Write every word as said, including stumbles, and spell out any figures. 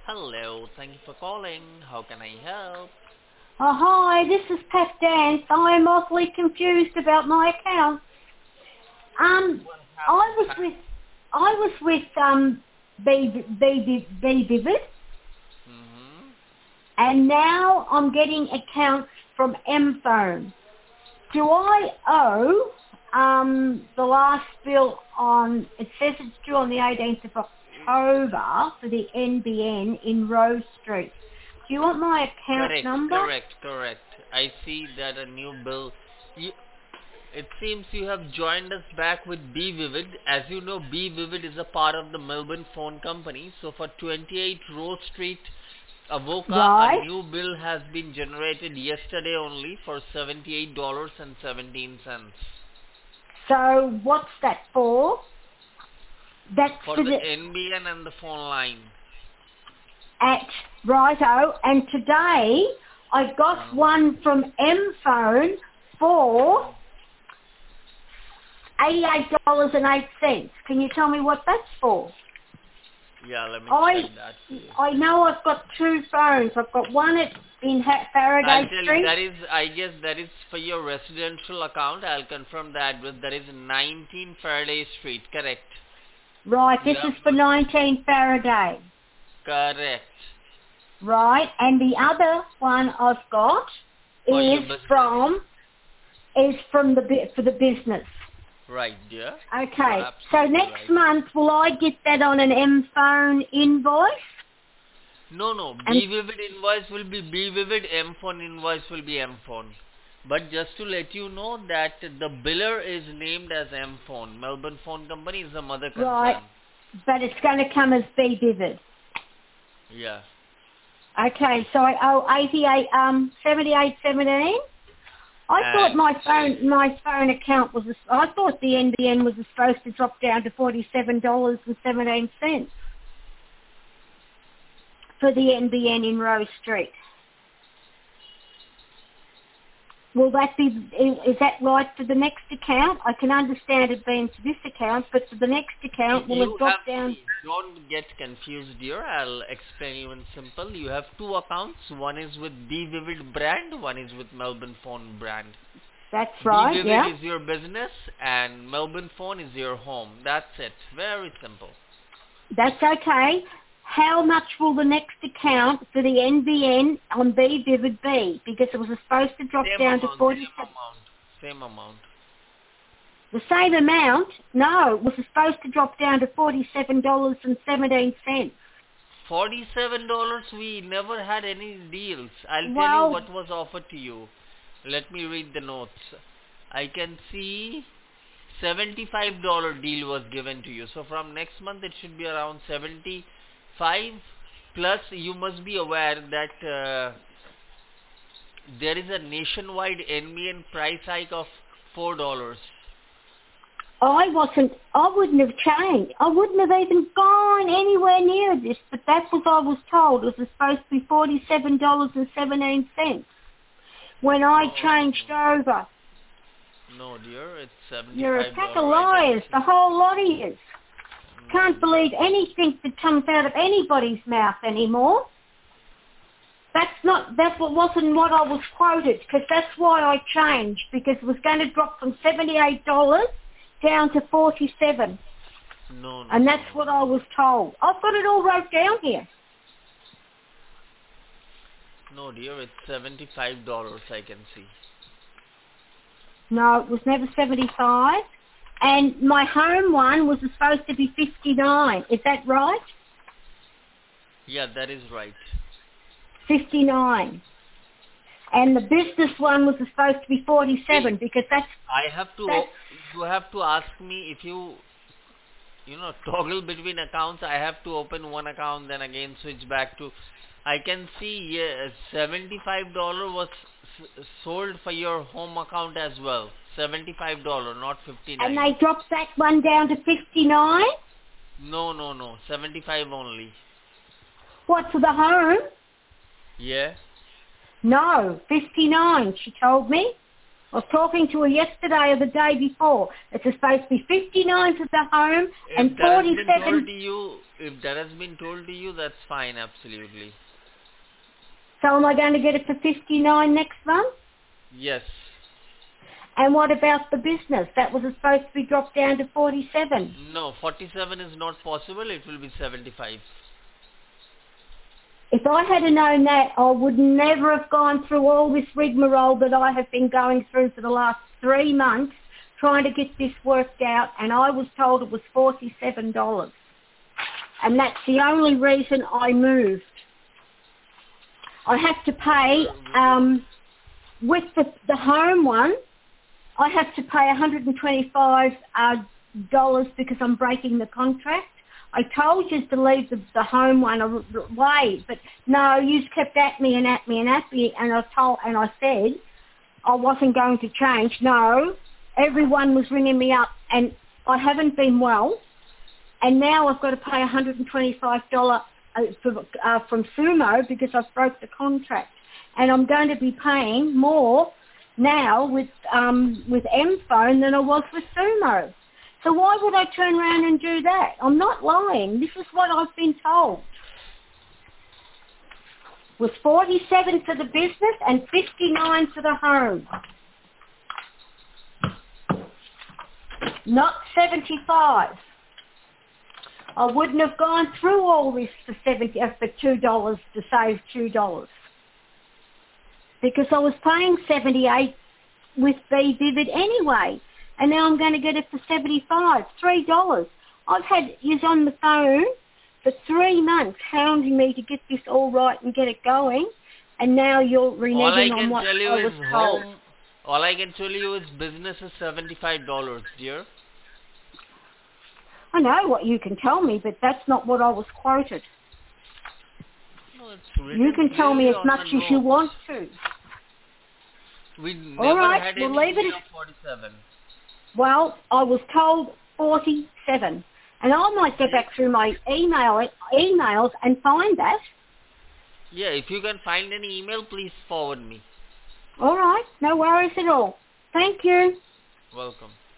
Hello, thank you for calling. How can I help? Oh, hi, this is Pat Dance. I am awfully confused about my account. Um, What I happened, was Pat? with, I was with, um, B, B, B Vivid, Mm-hmm. and now I'm getting accounts from M Phone. Do I owe, um, the last bill on, it says it's due on the eighteenth of October for the N B N in Rose Street. Do you want my account Correct, number? correct, correct. I see that a new bill. You, it seems you have joined us back with B Vivid. As you know, B Vivid is a part of the Melbourne Phone Company. So for twenty-eight Rose Street, Avoca, a Right. new bill has been generated yesterday only for seventy-eight dollars and seventeen cents. So what's that for? That's For for the the N B N and the phone line. at Righto, and today I got Uh, one from M Phone for eighty-eight dollars and eight cents. Can you tell me what that's for? yeah, let me check I that for you. I know I've got two phones. I've got one at in Ha- I'll Faraday tell you, Street. that is, I guess that is for your residential account. I'll confirm the address. That is nineteen Faraday Street, correct? Right, You this have is for nineteen Faraday. correct Right, and the other one I've got for your is business. from is from the bu- for the business. Right, dear. You're Okay, so absolutely next right. month will I get that on an M phone invoice? No, no. And B Vivid invoice will be B Vivid. M Phone invoice will be M Phone. But just to let you know that the biller is named as M Phone. Melbourne Phone Company is the mother right, concern. but it's going to come as B Vivid. Yeah. Okay, so I owe eighty-eight, um, seventy-eight seventeen. I thought And my phone, my phone account was. I thought the N B N was supposed to drop down to forty-seven dollars and seventeen cents for the N B N in Rose Street. Will that be, is is that right for the next account? I can understand it being for this account, but for the next You account, will it you drop have, down? see, don't get confused, dear. I'll explain you in simple. You have two accounts. One is with B Vivid brand, one is with Melbourne Phone brand. That's B right, Vivid yeah. is your business and Melbourne Phone is your home. That's it. Very simple. That's okay. How much will the next account for the N B N on B Vivid be? Because it was supposed to drop Same down to amount, same forty-seven. amount, same amount. The same amount? No, it was supposed to drop down to forty-seven dollars and seventeen cents. Forty-seven dollars. We never had any deals. I'll tell you Well, what was offered to you. Let me read the notes. I can see seventy-five dollars deal was given to you. So from next month it should be around seventy-five. Plus you must be aware that uh, there is a nationwide N B N price hike of four dollars. I wasn't, I wouldn't have changed. I wouldn't have even gone anywhere near this, but that's what I was told. It was supposed to be forty-seven dollars and seventeen cents when I No, changed over. no, dear, it's You're a seventy-five pack of dollars. I can liars, see. the whole lot of you. No, Can't dear. believe anything that comes out of anybody's mouth anymore. That's not, that wasn't what I was quoted, because that's why I changed, because it was going to drop from seventy-eight dollars down to forty-seven dollars, No, no, and no, that's no, what no. I was told. I've got it all wrote down here. No, dear, it's seventy-five dollars. I can see. No, it was never seventy-five, and my home one was supposed to be fifty-nine. Is that right? Yeah, that is right. fifty-nine. And the business one was supposed to be See, forty-seven, because that's, I have to. that's, You have to ask me if you, you know, toggle between accounts. I have to open one account, then again switch back to. I can see, yeah, seventy-five dollars was s- sold for your home account as well. Seventy-five dollars, not and fifty-nine. they dropped that one down to fifty-nine. No, no, no. Seventy-five only. What, for the home? Yeah. No, fifty-nine, she told me. I was talking to her yesterday or the day before. It's supposed to be fifty-nine for the home and If that has been told forty-seven. to you, if that has been told to you, that's fine, absolutely. So am I going to get it for fifty-nine next month? Yes. And what about the business? That was supposed to be dropped down to forty-seven. No, forty-seven is not possible. It will be seventy-five. If I had known that, I would never have gone through all this rigmarole that I have been going through for the last three months trying to get this worked out, and I was told it was forty-seven dollars. And that's the only reason I moved. I have to pay, um, with the, the home one, I have to pay one hundred twenty-five dollars uh, because I'm breaking the contract. I told you to leave the, the home one away, but no, you kept at me and at me and at me, and I told and I said I wasn't going to change. No, everyone was ringing me up, and I haven't been well, and now I've got to pay one hundred twenty-five dollars uh, for, uh, from Sumo because I've broke the contract, and I'm going to be paying more now with um, with M-Phone than I was with Sumo. So why would I turn around and do that? I'm not lying. This is what I've been told. It was forty-seven for the business and fifty-nine for the home. Not seventy-five. I wouldn't have gone through all this for seventy uh, for two dollars to save two dollars. Because I was paying seventy-eight with B Vivid anyway. And now I'm going to get it for seventy-five, three dollars. I've had you on the phone for three months hounding me to get this all right and get it going, and now you're reneging on what All I can tell you I was is told. home. All I can tell you is business is seventy-five dollars, dear. I know what you can tell me, but that's not what I was quoted. No, it's written You can tell me clearly as on much the as you notes. want to. We never All right, had we'll any leave it deal as- of forty-seven. Well, I was told forty-seven. And I might go back through my email emails and find that. Yeah, if you can find any email, please forward me. All right, no worries at all. Thank you. Welcome.